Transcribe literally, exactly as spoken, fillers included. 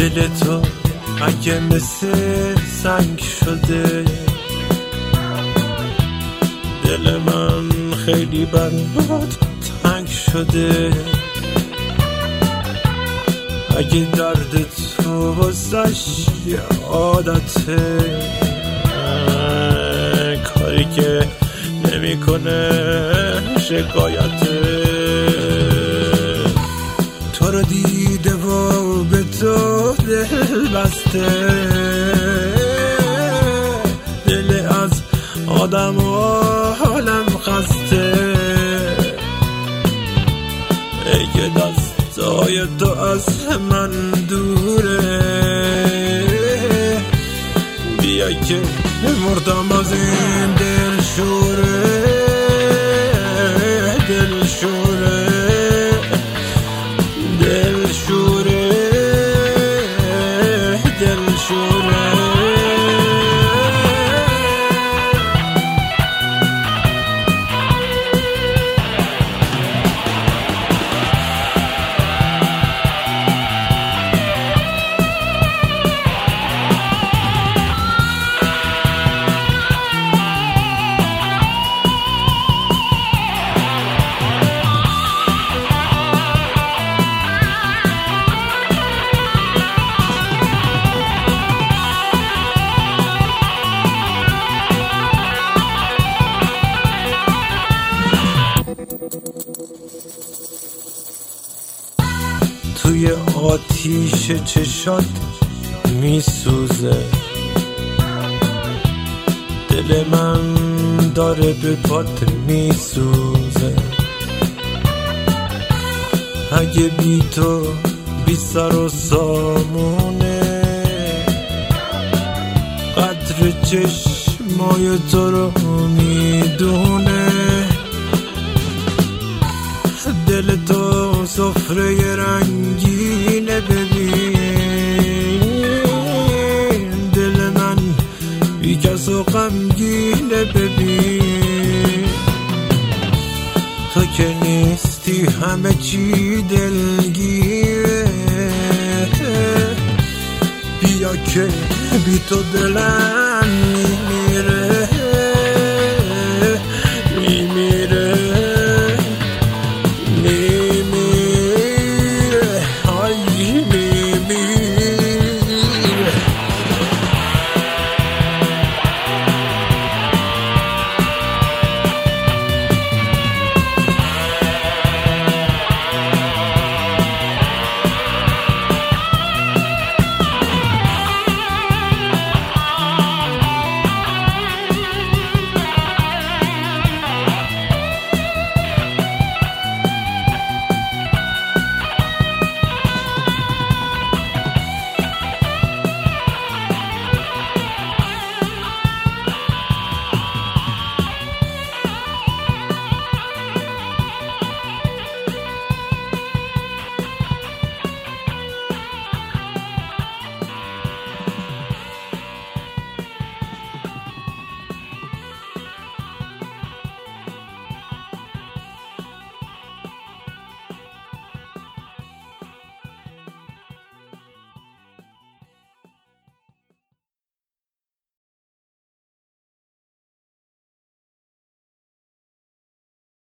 دل تو اگه مثل سنگ شده، دل من خیلی برات تنگ شده. اگه درد تو واسش یه عادته، کاری که نمی کنه شکایته. تو رو دیده و به تو دل بسته، دل از آدم و حالم خسته. ای دستای تو از من دوره، بیا که مردم از این دل شوره. دل شوره دل شوره دل شوره. توی آتیش چشات میسوزه، دل من داره به پات میسوزه. اگه بی تو بی سر و سامونه، قدر چشمای تو رو میدونه. دل تو سفره رنگینه ببین، دل من بی کس و غمگینه ببین. تو که نیستی همه چی دلگیره، بیا که بی تو دلم